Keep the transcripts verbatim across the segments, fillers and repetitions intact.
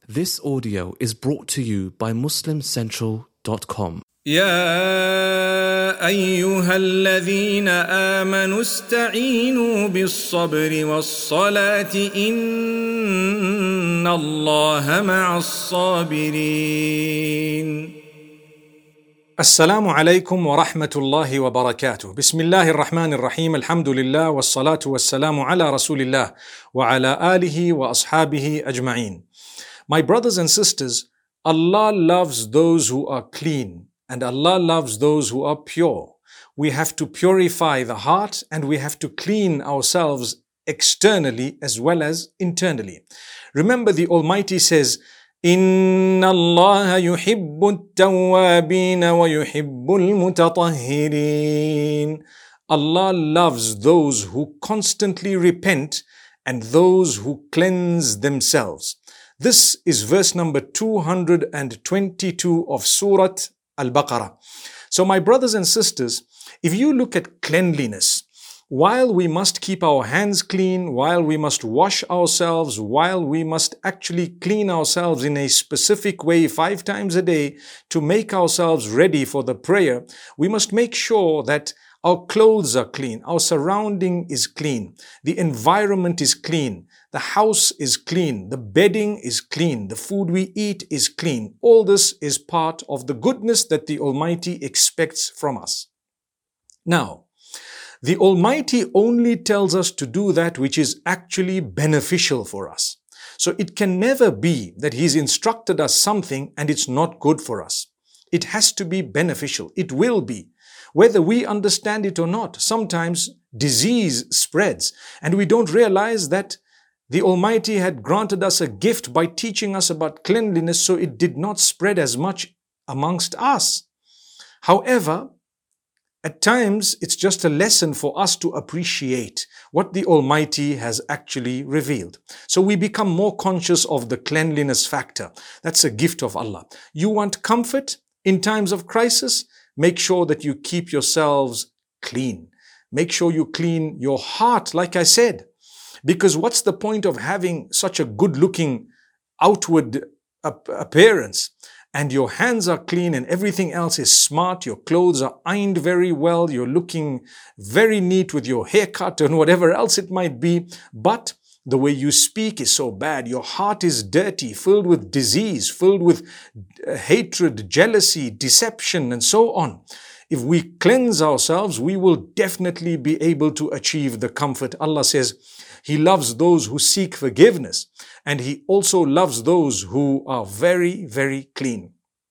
This audio is brought to you by muslim central dot com. يا أيها الذين آمنوا استعينوا بالصبر والصلاة إن الله مع الصابرين. السلام عليكم ورحمة الله وبركاته. بسم الله الرحمن الرحيم. الحمد لله والصلاة والسلام على رسول الله وعلى آله وأصحابه أجمعين. My brothers and sisters, Allah loves those who are clean and Allah loves those who are pure. We have to purify the heart and we have to clean ourselves externally as well as internally. Remember, the Almighty says, إِنَّ اللَّهَ يُحِبُّ التَّوَّابِينَ وَيُحِبُّ الْمُتَطَهِّرِينَ. Allah loves those who constantly repent and those who cleanse themselves. This is verse number two hundred twenty-two of Surah Al-Baqarah. So my brothers and sisters, if you look at cleanliness, while we must keep our hands clean, while we must wash ourselves, while we must actually clean ourselves in a specific way five times a day to make ourselves ready for the prayer, we must make sure that our clothes are clean, our surrounding is clean, the environment is clean, the house is clean, the bedding is clean, the food we eat is clean. All this is part of the goodness that the Almighty expects from us. Now, the Almighty only tells us to do that which is actually beneficial for us. So it can never be that He's instructed us something and it's not good for us. It has to be beneficial. It will be. Whether we understand it or not, sometimes disease spreads and we don't realize that the Almighty had granted us a gift by teaching us about cleanliness so it did not spread as much amongst us. However, at times it's just a lesson for us to appreciate what the Almighty has actually revealed. So we become more conscious of the cleanliness factor. That's a gift of Allah. You want comfort in times of crisis? Make sure that you keep yourselves clean. Make sure you clean your heart, like I said. Because what's the point of having such a good-looking outward appearance and your hands are clean and everything else is smart, your clothes are ironed very well, you're looking very neat with your haircut and whatever else it might be, but the way you speak is so bad, your heart is dirty, filled with disease, filled with hatred, jealousy, deception, and so on. If we cleanse ourselves, we will definitely be able to achieve the comfort. Allah says, He loves those who seek forgiveness and He also loves those who are very, very clean.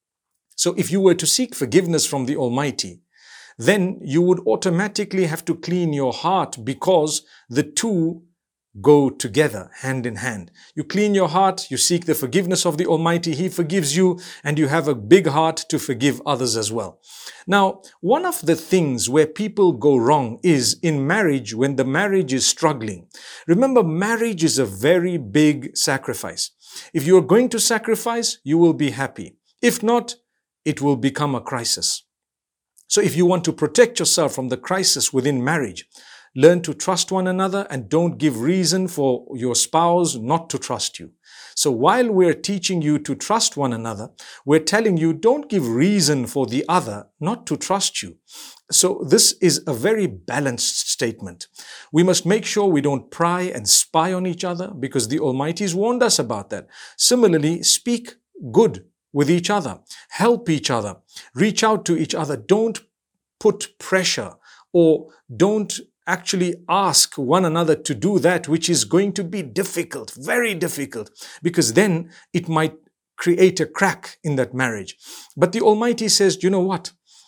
So if you were to seek forgiveness from the Almighty, then you would automatically have to clean your heart because the two go together hand in hand. You clean your heart, you seek the forgiveness of the Almighty, He forgives you, and you have a big heart to forgive others as well. Now, one of the things where people go wrong is in marriage when the marriage is struggling. Remember, marriage is a very big sacrifice. If you are going to sacrifice, you will be happy. If not, it will become a crisis. So if you want to protect yourself from the crisis within marriage, learn to trust one another and don't give reason for your spouse not to trust you. So while we're teaching you to trust one another, we're telling you don't give reason for the other not to trust you. So this is a very balanced statement. We must make sure we don't pry and spy on each other because the Almighty's warned us about that. Similarly, speak good with each other. Help each other. Reach out to each other. Don't put pressure or don't actually ask one another to do that which is going to be difficult, very difficult, because then it might create a crack in that marriage. But the Almighty says, you know what?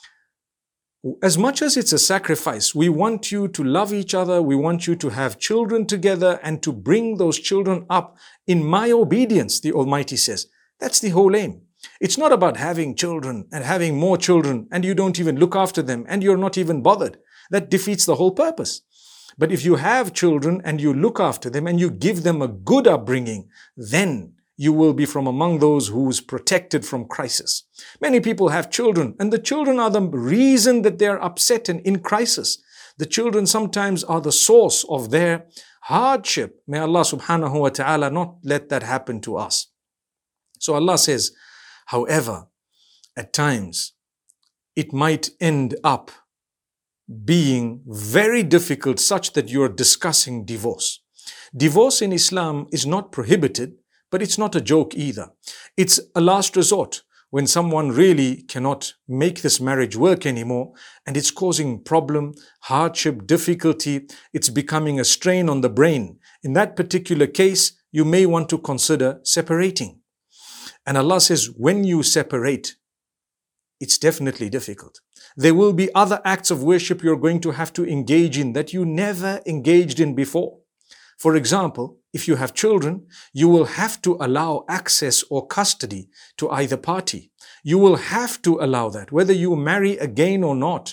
As much as it's a sacrifice, we want you to love each other, we want you to have children together and to bring those children up in my obedience, the Almighty says. That's the whole aim. It's not about having children and having more children and you don't even look after them and you're not even bothered. That defeats the whole purpose. But if you have children and you look after them and you give them a good upbringing, then you will be from among those who's protected from crisis. Many people have children and the children are the reason that they are upset and in crisis. The children sometimes are the source of their hardship. May Allah subhanahu wa ta'ala not let that happen to us. So Allah says, however, at times it might end up being very difficult such that you're discussing divorce. Divorce in Islam is not prohibited, but it's not a joke either. It's a last resort when someone really cannot make this marriage work anymore and it's causing problem, hardship, difficulty. It's becoming a strain on the brain. In that particular case, you may want to consider separating. And Allah says, when you separate, it's definitely difficult. There will be other acts of worship you're going to have to engage in that you never engaged in before. For example, if you have children, you will have to allow access or custody to either party. You will have to allow that, whether you marry again or not.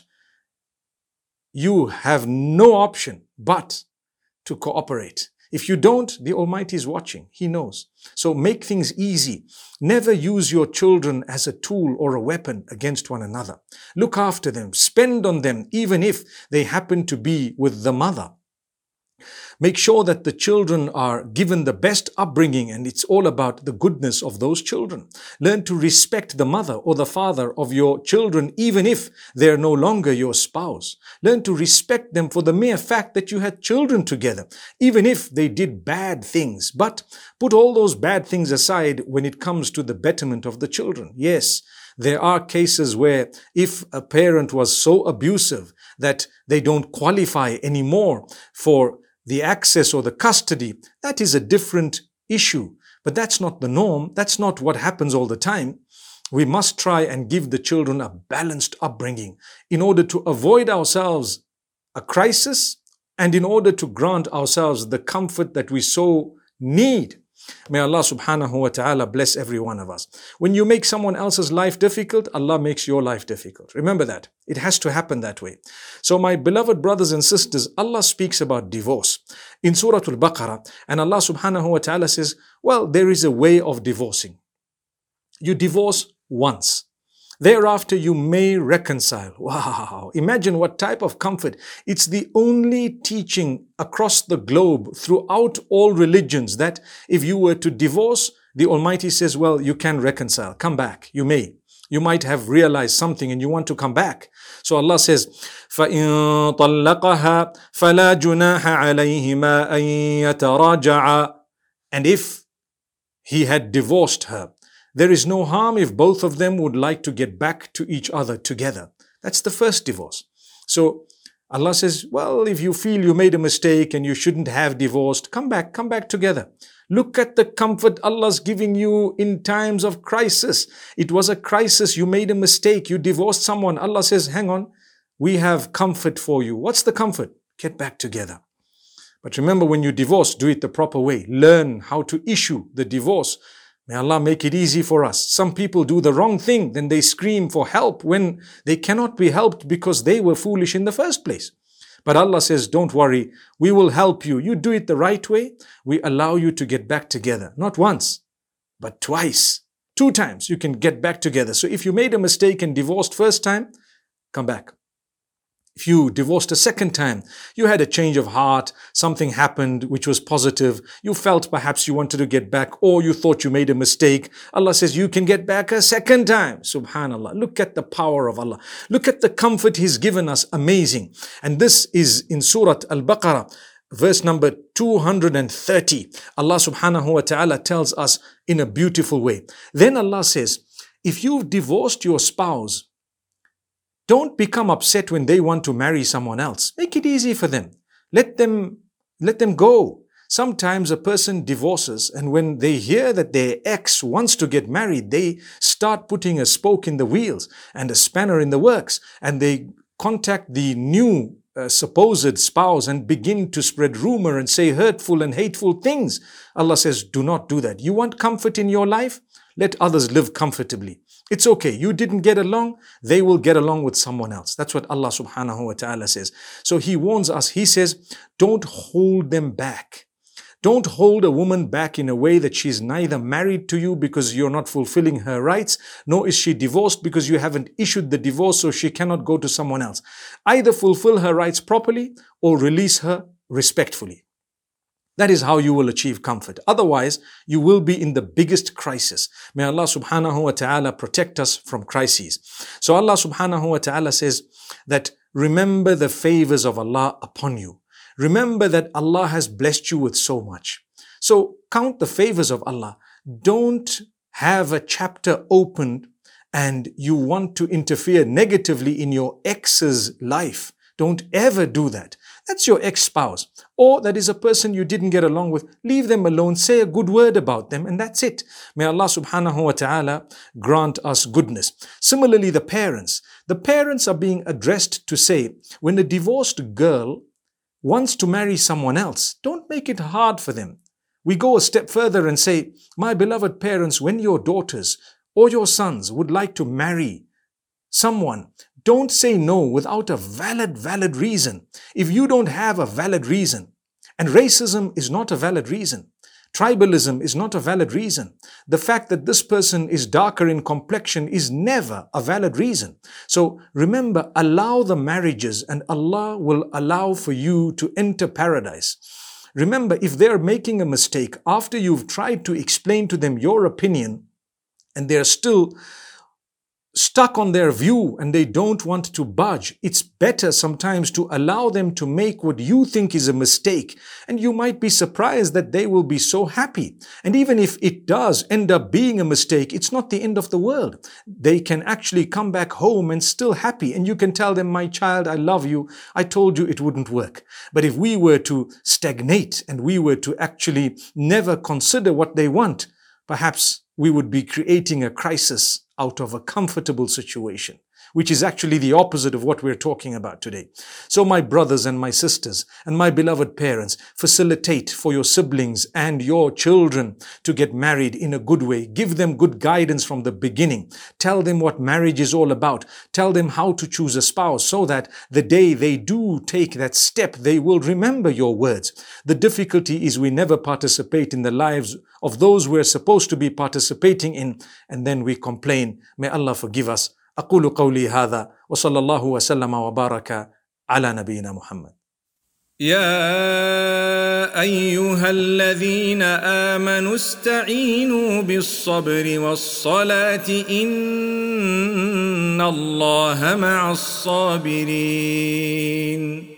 You have no option but to cooperate. If you don't, the Almighty is watching. He knows. So make things easy. Never use your children as a tool or a weapon against one another. Look after them. Spend on them, even if they happen to be with the mother. Make sure that the children are given the best upbringing, and it's all about the goodness of those children. Learn to respect the mother or the father of your children, even if they're no longer your spouse. Learn to respect them for the mere fact that you had children together, even if they did bad things. But put all those bad things aside when it comes to the betterment of the children. Yes, there are cases where if a parent was so abusive that they don't qualify anymore for the access or the custody, that is a different issue. But that's not the norm. That's not what happens all the time. We must try and give the children a balanced upbringing in order to avoid ourselves a crisis and in order to grant ourselves the comfort that we so need. May Allah subhanahu wa ta'ala bless every one of us. When you make someone else's life difficult, Allah makes your life difficult. Remember that. It has to happen that way. So my beloved brothers and sisters, Allah speaks about divorce in Surah Al-Baqarah, and Allah subhanahu wa ta'ala says, well, there is a way of divorcing. You divorce once. Thereafter, you may reconcile. Wow! Imagine what type of comfort. It's the only teaching across the globe throughout all religions that if you were to divorce, the Almighty says, well, you can reconcile. Come back. You may. You might have realized something and you want to come back. So Allah says, فَإِن طَلَّقَهَا فَلَا جُنَاحَ عَلَيْهِمَا أَن يَتَرَاجَعَا. And if he had divorced her, there is no harm if both of them would like to get back to each other together. That's the first divorce. So Allah says, well, if you feel you made a mistake and you shouldn't have divorced, come back, come back together. Look at the comfort Allah's giving you in times of crisis. It was a crisis. You made a mistake. You divorced someone. Allah says, hang on, we have comfort for you. What's the comfort? Get back together. But remember, when you divorce, do it the proper way. Learn how to issue the divorce. May Allah make it easy for us. Some people do the wrong thing, then they scream for help when they cannot be helped because they were foolish in the first place. But Allah says, don't worry, we will help you. You do it the right way, we allow you to get back together. Not once, but twice. Two times you can get back together. So if you made a mistake and divorced first time, come back. If you divorced a second time, you had a change of heart, something happened which was positive, you felt perhaps you wanted to get back, or you thought you made a mistake. Allah says you can get back a second time. Subhanallah. Look at the power of Allah. Look at the comfort He's given us. Amazing. And this is in Surah Al-Baqarah, verse number two hundred thirty. Allah subhanahu wa ta'ala tells us in a beautiful way. Then Allah says, if you've divorced your spouse, don't become upset when they want to marry someone else. Make it easy for them. Let them, let them go. Sometimes a person divorces, and when they hear that their ex wants to get married, they start putting a spoke in the wheels and a spanner in the works, and they contact the new uh, supposed spouse and begin to spread rumor and say hurtful and hateful things. Allah says, do not do that. You want comfort in your life? Let others live comfortably. It's okay. You didn't get along. They will get along with someone else. That's what Allah subhanahu wa ta'ala says. So He warns us. He says, don't hold them back. Don't hold a woman back in a way that she's neither married to you because you're not fulfilling her rights, nor is she divorced because you haven't issued the divorce so she cannot go to someone else. Either fulfill her rights properly or release her respectfully. That is how you will achieve comfort. Otherwise, you will be in the biggest crisis. May Allah subhanahu wa ta'ala protect us from crises. So Allah subhanahu wa ta'ala says that remember the favors of Allah upon you. Remember that Allah has blessed you with so much. So count the favors of Allah. Don't have a chapter opened and you want to interfere negatively in your ex's life. Don't ever do that. That's your ex-spouse. Or that is a person you didn't get along with. Leave them alone. Say a good word about them and that's it. May Allah subhanahu wa ta'ala grant us goodness. Similarly, the parents. The parents are being addressed to say, when a divorced girl wants to marry someone else, don't make it hard for them. We go a step further and say, my beloved parents, when your daughters or your sons would like to marry someone, don't say no without a valid, valid reason. If you don't have a valid reason, and racism is not a valid reason, tribalism is not a valid reason, the fact that this person is darker in complexion is never a valid reason. So remember, allow the marriages and Allah will allow for you to enter paradise. Remember, if they're making a mistake after you've tried to explain to them your opinion and they're still stuck on their view and they don't want to budge, it's better sometimes to allow them to make what you think is a mistake, and you might be surprised that they will be so happy. And even if it does end up being a mistake, it's not the end of the world. They can actually come back home and still happy, and you can tell them, my child, I love you. I told you it wouldn't work. But if we were to stagnate and we were to actually never consider what they want, perhaps we would be creating a crisis out of a comfortable situation, which is actually the opposite of what we're talking about today. So my brothers and my sisters and my beloved parents, facilitate for your siblings and your children to get married in a good way. Give them good guidance from the beginning. Tell them what marriage is all about. Tell them how to choose a spouse so that the day they do take that step, they will remember your words. The difficulty is we never participate in the lives of those we're supposed to be participating in, and then we complain. May Allah forgive us. أقول قولي هذا وصلى الله وسلم وبارك على نبينا محمد. يا أيها الذين آمنوا استعينوا بالصبر والصلاة إن الله مع الصابرين.